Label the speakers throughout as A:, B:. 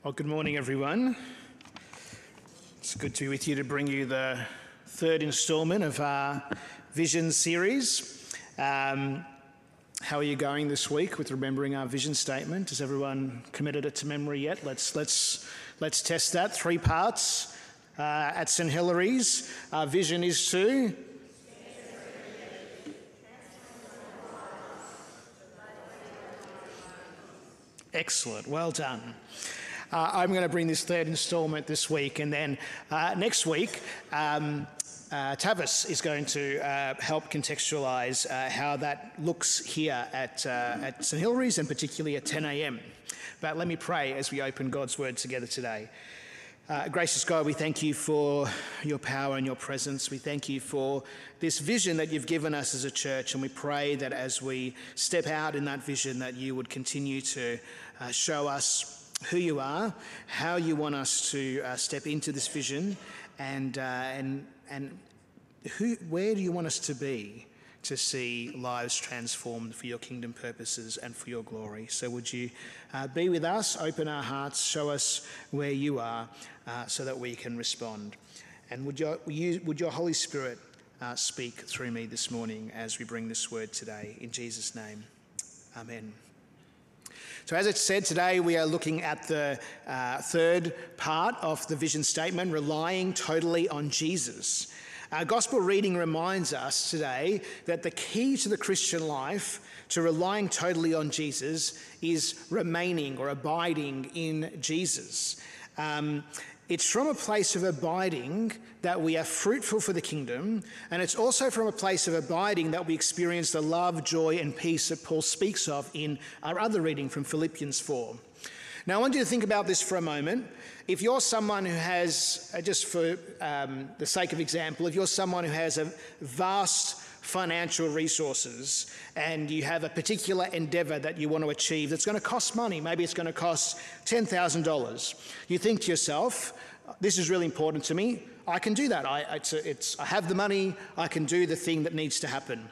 A: Well, good morning, everyone. It's good to be with you to bring you the third instalment of our Vision series. How are you going this week with remembering our vision statement? Has everyone committed it to memory yet? Let's test that. 3 parts. At St Hilary's, our vision is to... Excellent. Well done. I'm going to bring this third instalment this week, and then next week, Tavis is going to help contextualise how that looks here at St Hilary's, and particularly at 10 a.m. But let me pray as we open God's Word together today. Gracious God, we thank you for your power and your presence. We thank you for this vision that you've given us as a church, and we pray that as we step out in that vision, that you would continue to show us who you are, how you want us to step into this vision, and where do you want us to be to see lives transformed for your kingdom purposes and for your glory. So would you be with us, open our hearts, show us where you are so that we can respond. And would your Holy Spirit speak through me this morning as we bring this word today. In Jesus' name, amen. So as it said, today we are looking at the third part of the vision statement, relying totally on Jesus. Our gospel reading reminds us today that the key to the Christian life, to relying totally on Jesus, is remaining or abiding in Jesus. It's from a place of abiding that we are fruitful for the kingdom, and it's also from a place of abiding that we experience the love, joy, and peace that Paul speaks of in our other reading from Philippians 4. Now, I want you to think about this for a moment. If you're someone who has, just for the sake of example, if you're someone who has a vast financial resources and you have a particular endeavour that you want to achieve that's going to cost money, maybe it's going to cost $10,000, you think to yourself, this is really important to me, I can do that. I have the money, I can do the thing that needs to happen.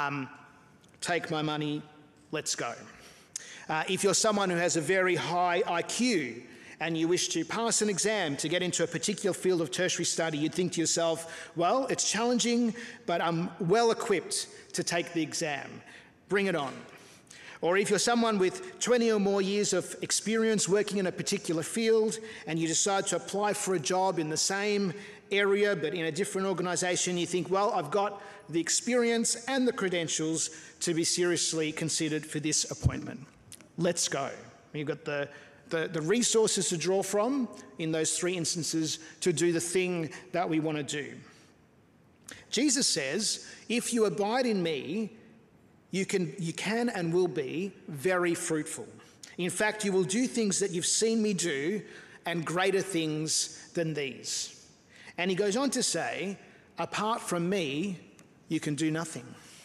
A: Take my money, let's go. If you're someone who has a very high IQ and you wish to pass an exam to get into a particular field of tertiary study, you'd think to yourself, well, it's challenging, but I'm well equipped to take the exam. Bring it on. Or if you're someone with 20 or more years of experience working in a particular field and you decide to apply for a job in the same area but in a different organisation, you think, well, I've got the experience and the credentials to be seriously considered for this appointment. Let's go. You've got the resources to draw from in those 3 instances to do the thing that we want to do. Jesus says, if you abide in me, you can and will be very fruitful. In fact, you will do things that you've seen me do and greater things than these. And he goes on to say, apart from me, you can do nothing.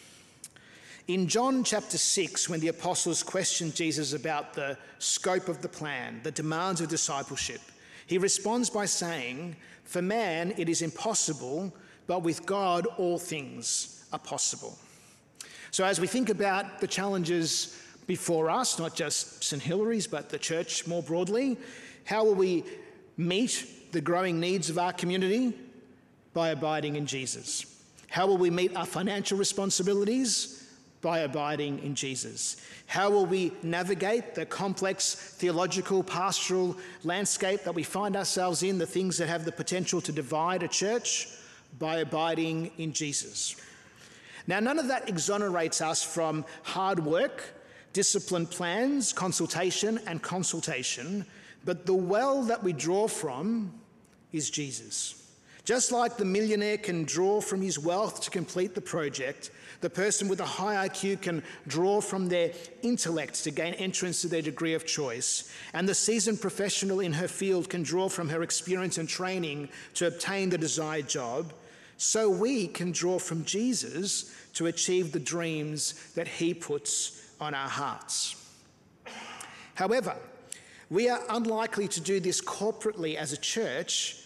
A: In John chapter 6, when the apostles questioned Jesus about the scope of the plan, the demands of discipleship, he responds by saying, for man it is impossible, but with God all things are possible. So as we think about the challenges before us, not just St Hilary's, but the church more broadly, how will we meet the growing needs of our community? By abiding in Jesus. How will we meet our financial responsibilities? By abiding in Jesus. How will we navigate the complex theological, pastoral landscape that we find ourselves in, the things that have the potential to divide a church? By abiding in Jesus. Now, none of that exonerates us from hard work, disciplined plans, consultation and consultation, but the well that we draw from is Jesus. Just like the millionaire can draw from his wealth to complete the project, the person with a high IQ can draw from their intellect to gain entrance to their degree of choice, and the seasoned professional in her field can draw from her experience and training to obtain the desired job, so we can draw from Jesus to achieve the dreams that he puts on our hearts. However, we are unlikely to do this corporately as a church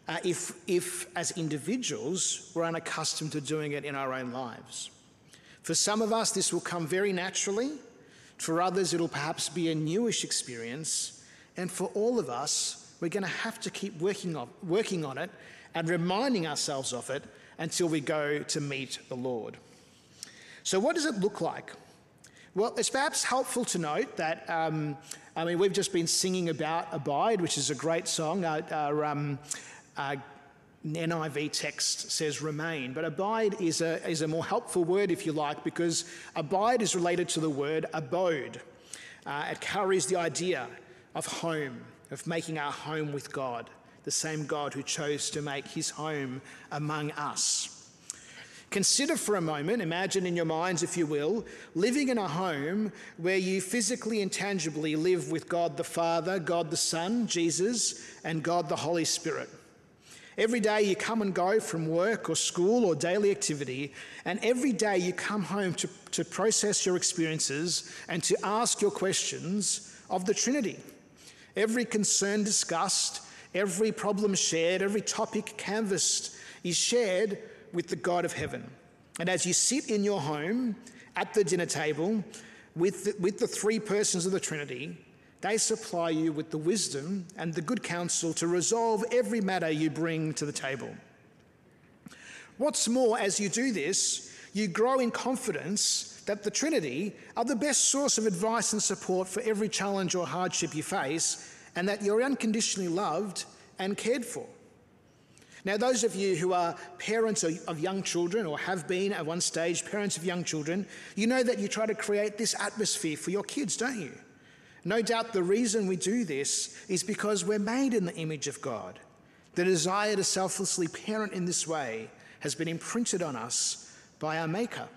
A: if as individuals we're unaccustomed to doing it in our own lives. For some of us, this will come very naturally. For others, it'll perhaps be a newish experience. And for all of us, we're going to have to keep working on it and reminding ourselves of it until we go to meet the Lord. So what does it look like? Well, it's perhaps helpful to note that, we've just been singing about Abide, which is a great song. Our NIV text says remain, but abide is a more helpful word, if you like, because abide is related to the word abode. It carries the idea of home, of making our home with God, the same God who chose to make his home among us. Consider for a moment, imagine in your minds, if you will, living in a home where you physically and tangibly live with God the Father, God the Son, Jesus, and God the Holy Spirit. Every day you come and go from work or school or daily activity, and every day you come home to process your experiences and to ask your questions of the Trinity. Every concern discussed, every problem shared, every topic canvassed is shared with the God of heaven. And as you sit in your home at the dinner table with the three persons of the Trinity, they supply you with the wisdom and the good counsel to resolve every matter you bring to the table. What's more, as you do this, you grow in confidence that the Trinity are the best source of advice and support for every challenge or hardship you face, and that you're unconditionally loved and cared for. Now, those of you who are parents of young children, or have been at one stage parents of young children, you know that you try to create this atmosphere for your kids, don't you? No doubt the reason we do this is because we're made in the image of God. The desire to selflessly parent in this way has been imprinted on us by our Maker.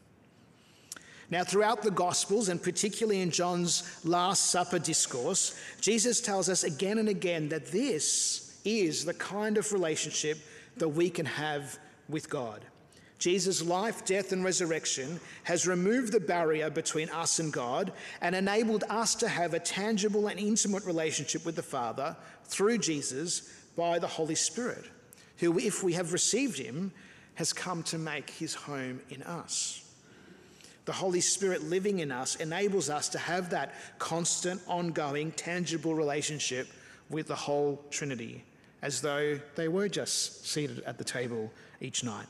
A: Now, throughout the Gospels, and particularly in John's Last Supper discourse, Jesus tells us again and again that this is the kind of relationship that we can have with God. Jesus' life, death, and resurrection has removed the barrier between us and God and enabled us to have a tangible and intimate relationship with the Father through Jesus by the Holy Spirit, who, if we have received him, has come to make his home in us. The Holy Spirit living in us enables us to have that constant, ongoing, tangible relationship with the whole Trinity, as though they were just seated at the table each night.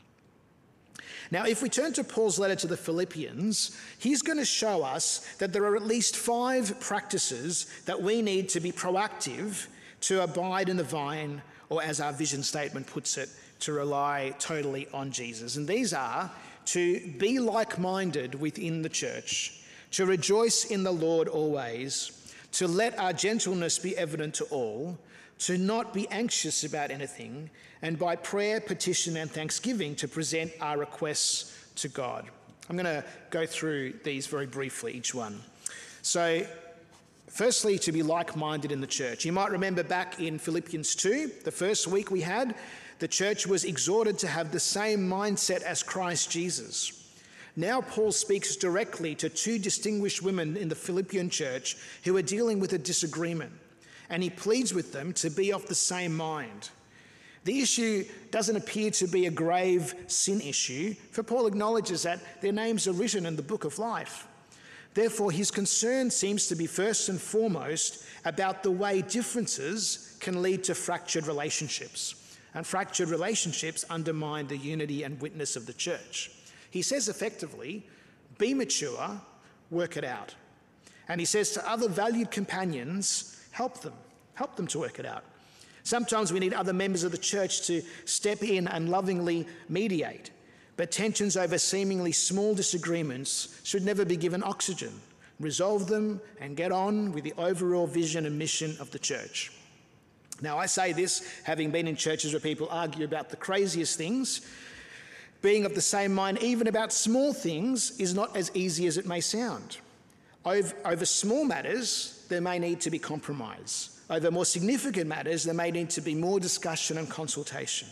A: Now, if we turn to Paul's letter to the Philippians, he's going to show us that there are at least 5 practices that we need to be proactive to abide in the vine, or as our vision statement puts it, to rely totally on Jesus. And these are to be like-minded within the church, to rejoice in the Lord always, to let our gentleness be evident to all, to not be anxious about anything, and by prayer, petition, and thanksgiving to present our requests to God. I'm going to go through these very briefly, each one. So, firstly, to be like-minded in the church. You might remember back in Philippians 2, the first week we had, the church was exhorted to have the same mindset as Christ Jesus. Now Paul speaks directly to 2 distinguished women in the Philippian church who are dealing with a disagreement, and he pleads with them to be of the same mind. The issue doesn't appear to be a grave sin issue, for Paul acknowledges that their names are written in the book of life. Therefore, his concern seems to be first and foremost about the way differences can lead to fractured relationships. And fractured relationships undermine the unity and witness of the church. He says effectively, be mature, work it out. And he says to other valued companions, help them to work it out. Sometimes we need other members of the church to step in and lovingly mediate. But tensions over seemingly small disagreements should never be given oxygen. Resolve them and get on with the overall vision and mission of the church. Now, I say this having been in churches where people argue about the craziest things. Being of the same mind, even about small things, is not as easy as it may sound. Over small matters, there may need to be compromise. Over more significant matters, there may need to be more discussion and consultation.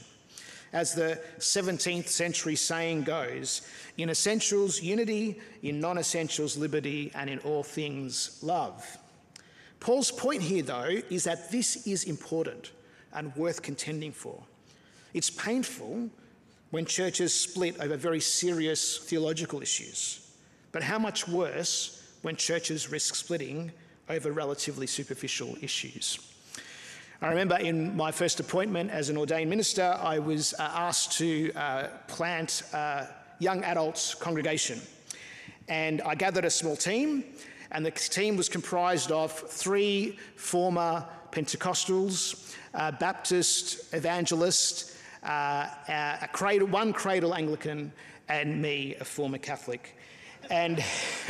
A: As the 17th century saying goes, in essentials, unity, in non-essentials, liberty, and in all things, love. Paul's point here, though, is that this is important and worth contending for. It's painful when churches split over very serious theological issues, but how much worse when churches risk splitting over relatively superficial issues. I remember in my first appointment as an ordained minister, I was asked to plant a young adults congregation. And I gathered a small team, and the team was comprised of 3 former Pentecostals, Baptist, evangelist, one cradle Anglican, and me, a former Catholic. And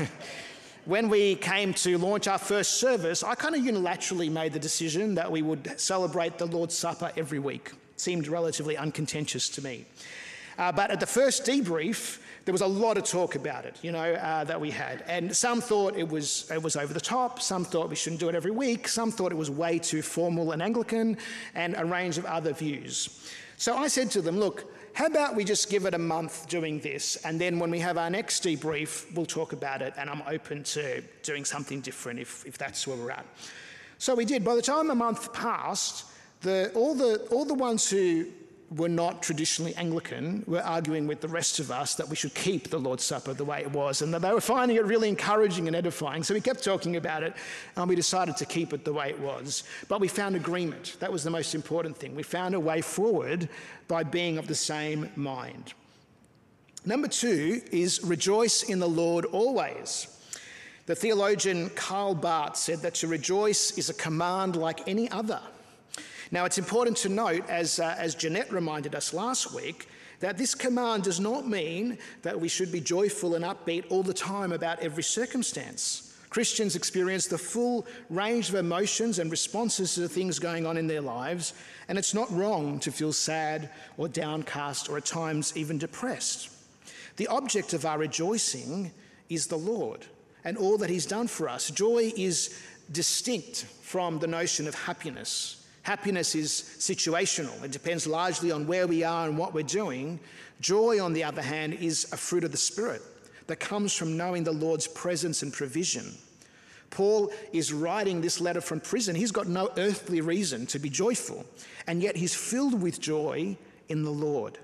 A: when we came to launch our first service, I kind of unilaterally made the decision that we would celebrate the Lord's Supper every week. It seemed relatively uncontentious to me. But at the first debrief, there was a lot of talk about it, that we had. And some thought it was over the top, some thought we shouldn't do it every week, some thought it was way too formal and Anglican, and a range of other views. So I said to them, look, how about we just give it a month doing this, and then when we have our next debrief, we'll talk about it, and I'm open to doing something different if that's where we're at. So we did. By the time a month passed, all the ones who were not traditionally Anglican were arguing with the rest of us that we should keep the Lord's Supper the way it was, and that they were finding it really encouraging and edifying. So we kept talking about it, and we decided to keep it the way it was. But we found agreement. That was the most important thing. We found a way forward by being of the same mind. Number 2 is rejoice in the Lord always. The theologian Karl Barth said that to rejoice is a command like any other. Now, it's important to note, as Jeanette reminded us last week, that this command does not mean that we should be joyful and upbeat all the time about every circumstance. Christians experience the full range of emotions and responses to the things going on in their lives, and it's not wrong to feel sad or downcast or at times even depressed. The object of our rejoicing is the Lord and all that he's done for us. Joy is distinct from the notion of happiness. Happiness is situational. It depends largely on where we are and what we're doing. Joy, on the other hand, is a fruit of the Spirit that comes from knowing the Lord's presence and provision. Paul is writing this letter from prison. He's got no earthly reason to be joyful, and yet he's filled with joy in the Lord.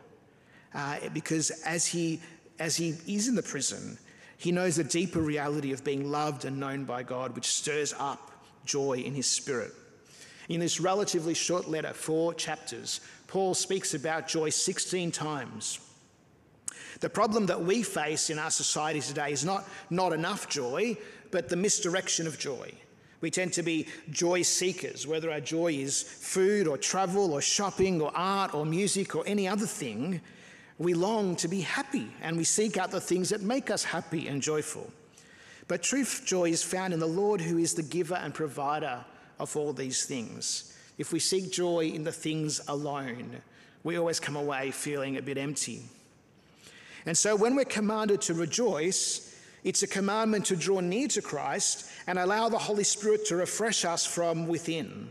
A: Because as he is in the prison, he knows the deeper reality of being loved and known by God, which stirs up joy in his spirit. In this relatively short letter, 4 chapters, Paul speaks about joy 16 times. The problem that we face in our society today is not enough joy, but the misdirection of joy. We tend to be joy seekers, whether our joy is food or travel or shopping or art or music or any other thing. We long to be happy, and we seek out the things that make us happy and joyful. But true joy is found in the Lord, who is the giver and provider of all these things. If we seek joy in the things alone, we always come away feeling a bit empty. And so when we're commanded to rejoice, it's a commandment to draw near to Christ and allow the Holy Spirit to refresh us from within.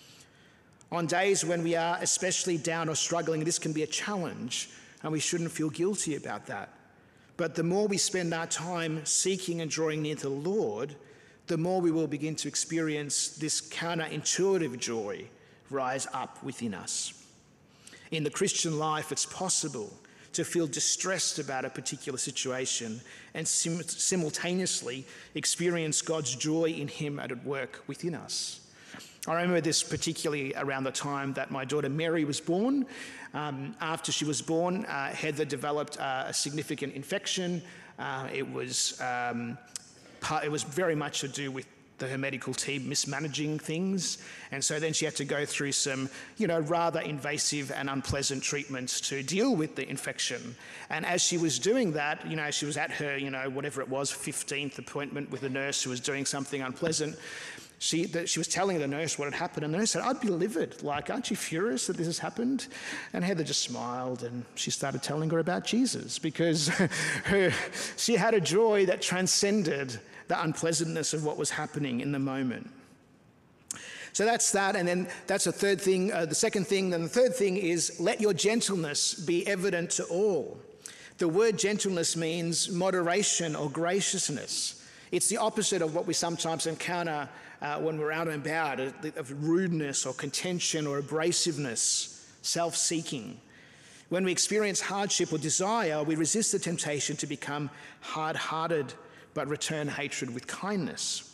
A: On days when we are especially down or struggling, this can be a challenge, and we shouldn't feel guilty about that. But the more we spend our time seeking and drawing near to the Lord, the more we will begin to experience this counterintuitive joy rise up within us. In the Christian life, it's possible to feel distressed about a particular situation and simultaneously experience God's joy in him at work within us. I remember this particularly around the time that my daughter Mary was born. After she was born, Heather developed a significant infection. It was very much to do with her medical team mismanaging things. And so then she had to go through some, rather invasive and unpleasant treatments to deal with the infection. And as she was doing that, she was at her, whatever it was, 15th appointment with a nurse who was doing something unpleasant. She was telling the nurse what had happened, and the nurse said, "I'd be livid. Aren't you furious that this has happened?" And Heather just smiled, and she started telling her about Jesus, because she had a joy that transcended the unpleasantness of what was happening in the moment. So that's that, and then that's the third thing. The second thing, then the third thing is, let your gentleness be evident to all. The word gentleness means moderation or graciousness. It's the opposite of what we sometimes encounter when we're out and about, of rudeness or contention or abrasiveness, self-seeking. When we experience hardship or desire, we resist the temptation to become hard-hearted, but return hatred with kindness.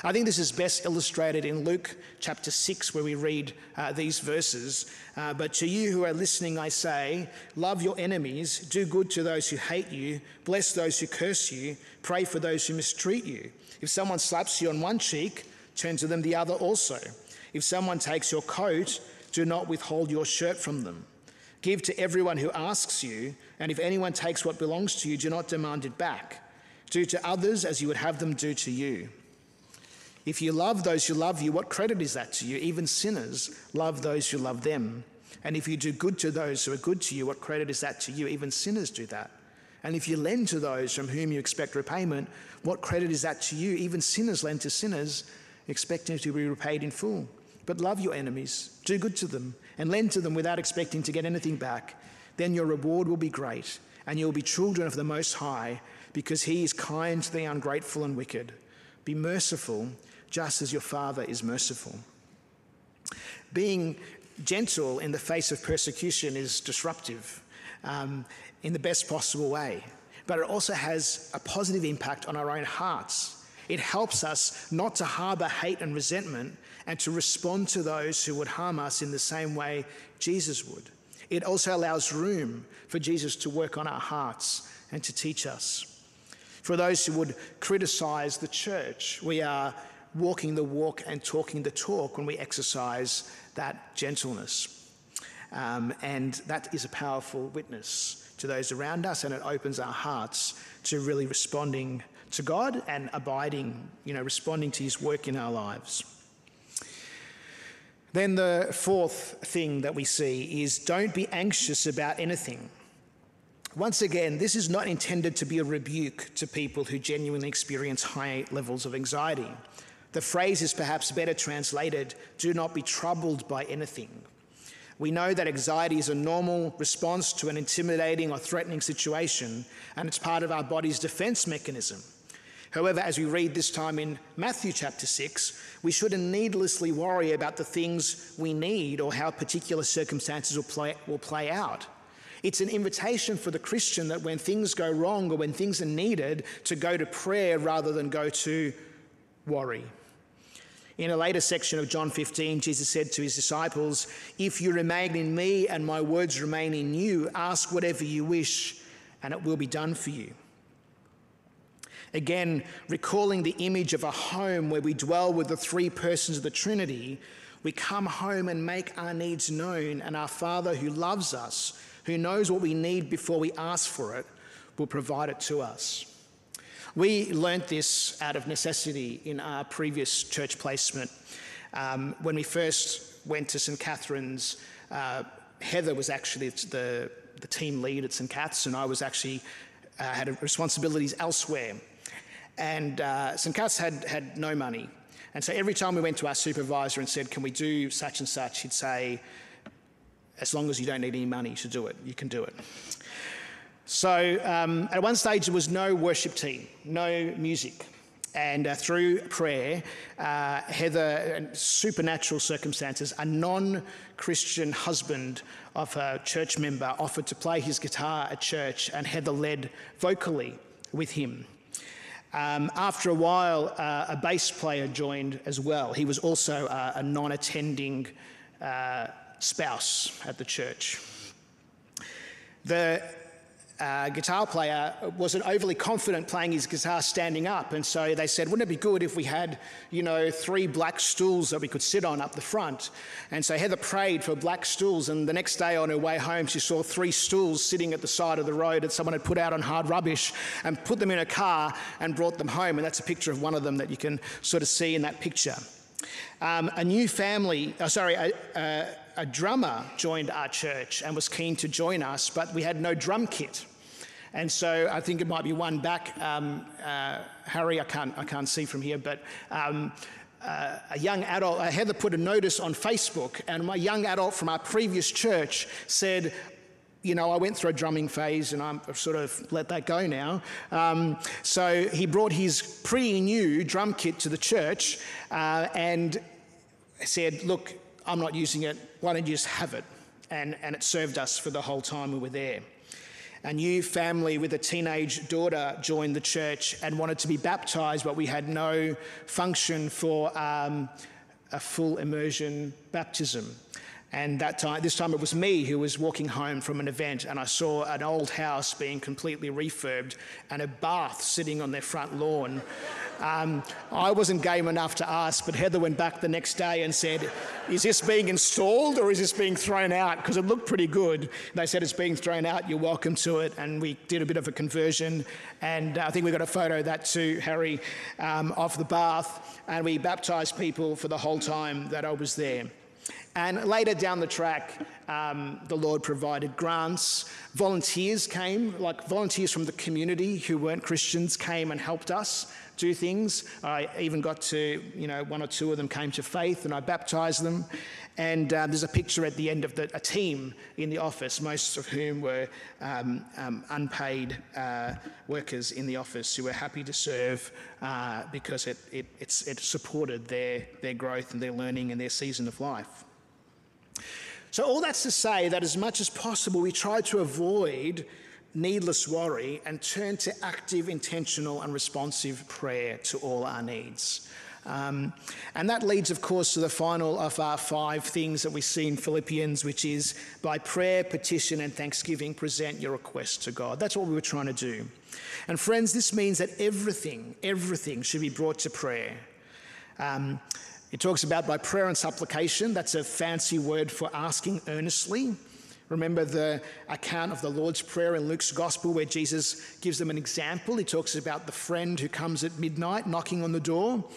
A: I think this is best illustrated in Luke chapter 6, where we read these verses. But to you who are listening, I say, love your enemies, do good to those who hate you, bless those who curse you, pray for those who mistreat you. If someone slaps you on one cheek, turn to them the other also. If someone takes your coat, do not withhold your shirt from them. Give to everyone who asks you, and if anyone takes what belongs to you, do not demand it back. Do to others as you would have them do to you. If you love those who love you, what credit is that to you? Even sinners love those who love them. And if you do good to those who are good to you, what credit is that to you? Even sinners do that. And if you lend to those from whom you expect repayment, what credit is that to you? Even sinners lend to sinners, expecting to be repaid in full. But love your enemies, do good to them, and lend to them without expecting to get anything back. Then your reward will be great, and you will be children of the Most High, because he is kind to the ungrateful and wicked. Be merciful, just as your Father is merciful. Being gentle in the face of persecution is disruptive in the best possible way, but it also has a positive impact on our own hearts. It helps us not to harbour hate and resentment and to respond to those who would harm us in the same way Jesus would. It also allows room for Jesus to work on our hearts and to teach us. For those who would criticise the church, we are walking the walk and talking the talk when we exercise that gentleness. And that is a powerful witness to those around us, and it opens our hearts to really responding to God and abiding, responding to his work in our lives. Then the fourth thing that we see is don't be anxious about anything. Once again, this is not intended to be a rebuke to people who genuinely experience high levels of anxiety. The phrase is perhaps better translated, do not be troubled by anything. We know that anxiety is a normal response to an intimidating or threatening situation, and it's part of our body's defense mechanism. However, as we read this time in Matthew chapter 6, we shouldn't needlessly worry about the things we need or how particular circumstances will play out. It's an invitation for the Christian that when things go wrong or when things are needed, to go to prayer rather than go to worry. In a later section of John 15, Jesus said to his disciples, if you remain in me and my words remain in you, ask whatever you wish and it will be done for you. Again, recalling the image of a home where we dwell with the three persons of the Trinity, we come home and make our needs known, and our Father who loves us, who knows what we need before we ask for it, will provide it to us. We learnt this out of necessity in our previous church placement. When we first went to St Catherine's, Heather was actually the team lead at St Cath's, and I was actually had responsibilities elsewhere. And St Cath's had no money. And so every time we went to our supervisor and said, can we do such and such, he'd say, as long as you don't need any money to do it, you can do it. So at one stage there was no worship team, no music. And through prayer, Heather, in supernatural circumstances, a non-Christian husband of a church member offered to play his guitar at church, and Heather led vocally with him. After a while, a bass player joined as well. He was also a non-attending spouse at the church. The guitar player wasn't overly confident playing his guitar standing up, and so they said, wouldn't it be good if we had, 3 black stools that we could sit on up the front? And so Heather prayed for black stools, and the next day on her way home she saw 3 stools sitting at the side of the road that someone had put out on hard rubbish, and put them in a car and brought them home, and that's a picture of one of them that you can sort of see in that picture. A drummer joined our church and was keen to join us, but we had no drum kit. And so I think it might be one back, Harry, I can't see from here, but a young adult, Heather put a notice on Facebook, and my young adult from our previous church said, I went through a drumming phase and I've sort of let that go now. So he brought his pretty new drum kit to the church and said, look, I'm not using it, why don't you just have it? And it served us for the whole time we were there. a new family with a teenage daughter joined the church and wanted to be baptised, but we had no function for a full immersion baptism. And this time it was me who was walking home from an event, and I saw an old house being completely refurbed and a bath sitting on their front lawn. I wasn't game enough to ask, but Heather went back the next day and said, "Is this being installed or is this being thrown out?" Because it looked pretty good. They said, "It's being thrown out, you're welcome to it." And we did a bit of a conversion, and I think we got a photo of that too, Harry, of the bath, and we baptised people for the whole time that I was there. And later down the track, the Lord provided grants. Volunteers came, like volunteers from the community who weren't Christians came and helped us do things. I even got to, one or two of them came to faith and I baptised them. And there's a picture at the end of a team in the office, most of whom were unpaid workers in the office who were happy to serve because it supported their growth and their learning and their season of life. So all that's to say that as much as possible, we try to avoid needless worry and turn to active, intentional and responsive prayer to all our needs. And that leads, of course, to the final of our 5 things that we see in Philippians, which is by prayer, petition and thanksgiving, present your requests to God. That's what we were trying to do. And friends, this means that everything should be brought to prayer. It talks about by prayer and supplication. That's a fancy word for asking earnestly. Remember the account of the Lord's Prayer in Luke's Gospel where Jesus gives them an example. He talks about the friend who comes at midnight knocking on the door.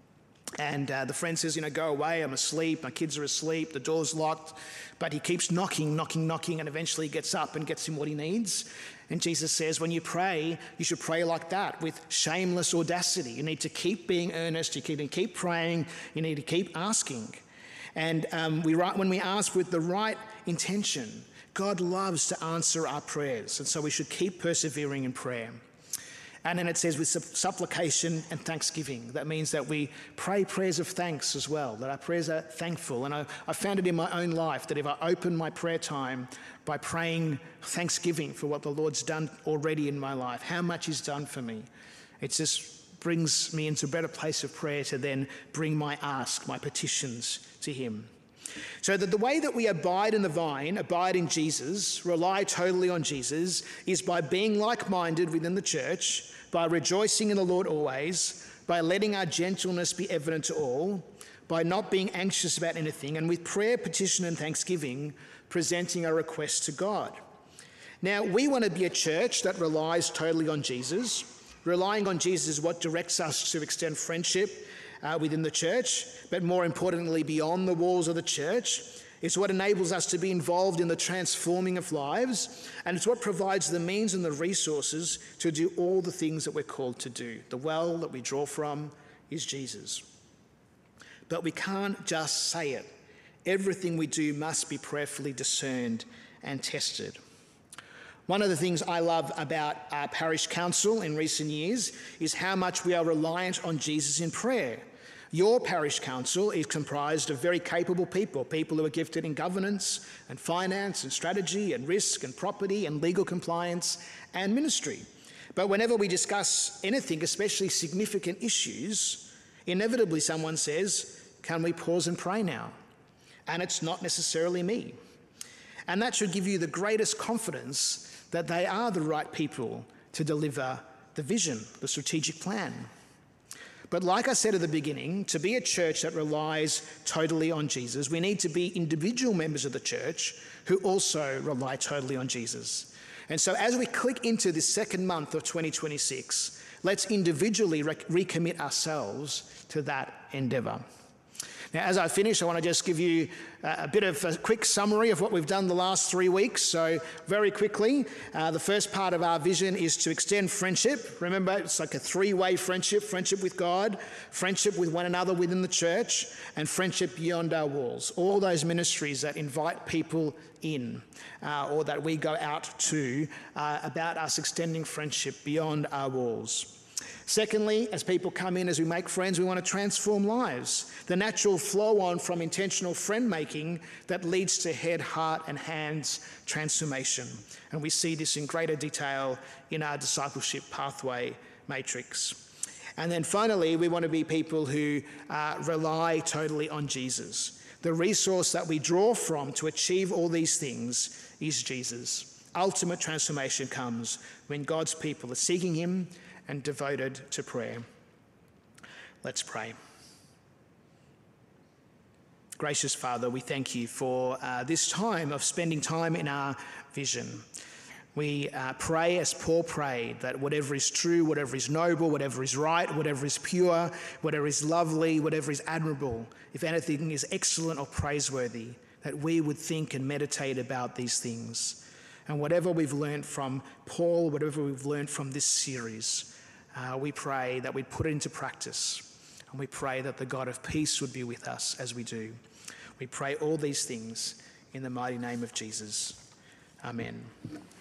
A: And the friend says, go away, I'm asleep, my kids are asleep, the door's locked. But he keeps knocking, and eventually gets up and gets him what he needs. And Jesus says, when you pray, you should pray like that, with shameless audacity. You need to keep being earnest, you need to keep praying, you need to keep asking. And when we ask with the right intention, God loves to answer our prayers. And so we should keep persevering in prayer. And then it says with supplication and thanksgiving. That means that we pray prayers of thanks as well, that our prayers are thankful. And I found it in my own life that if I open my prayer time by praying thanksgiving for what the Lord's done already in my life, how much he's done for me, it just brings me into a better place of prayer to then bring my petitions to him. So that the way that we abide in the vine, abide in Jesus, rely totally on Jesus, is by being like-minded within the church, by rejoicing in the Lord always, by letting our gentleness be evident to all, by not being anxious about anything, and with prayer, petition and thanksgiving, presenting our requests to God. Now, we want to be a church that relies totally on Jesus. Relying on Jesus is what directs us to extend friendship within the church, but more importantly, beyond the walls of the church. It's what enables us to be involved in the transforming of lives, and it's what provides the means and the resources to do all the things that we're called to do. The well that we draw from is Jesus. But we can't just say it. Everything we do must be prayerfully discerned and tested. One of the things I love about our parish council in recent years is how much we are reliant on Jesus in prayer. Your parish council is comprised of very capable people who are gifted in governance and finance and strategy and risk and property and legal compliance and ministry. But whenever we discuss anything, especially significant issues, inevitably someone says, "Can we pause and pray now?" And it's not necessarily me. And that should give you the greatest confidence that they are the right people to deliver the vision, the strategic plan. But like I said at the beginning, to be a church that relies totally on Jesus, we need to be individual members of the church who also rely totally on Jesus. And so as we click into this second month of 2026, let's individually recommit ourselves to that endeavour. Now, as I finish, I want to just give you a bit of a quick summary of what we've done the last 3 weeks. So very quickly, the first part of our vision is to extend friendship. Remember, it's like a 3-way friendship with God, friendship with one another within the church, and friendship beyond our walls. All those ministries that invite people in or that we go out to about us extending friendship beyond our walls. Secondly, as people come in, as we make friends, we want to transform lives. The natural flow on from intentional friend making that leads to head, heart and hands transformation. And we see this in greater detail in our discipleship pathway matrix. And then finally, we want to be people who rely totally on Jesus. The resource that we draw from to achieve all these things is Jesus. Ultimate transformation comes when God's people are seeking him and devoted to prayer. Let's pray. Gracious Father, we thank you for this time of spending time in our vision. We pray as Paul prayed, that whatever is true, whatever is noble, whatever is right, whatever is pure, whatever is lovely, whatever is admirable, if anything is excellent or praiseworthy, that we would think and meditate about these things. And whatever we've learned from Paul, whatever we've learned from this series, we pray that we'd put it into practice. And we pray that the God of peace would be with us as we do. We pray all these things in the mighty name of Jesus. Amen.